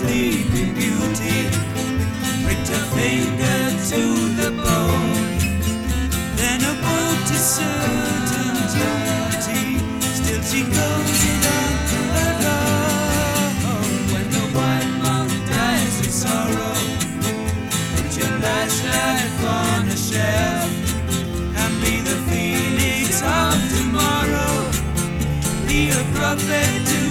sleeping beauty, pricked her finger to the bone. Then a boat is certain dirty, still she goes it on alone. When the white mountain dies of sorrow, put your last life on a shelf, and be the phoenix of tomorrow, be a prophet to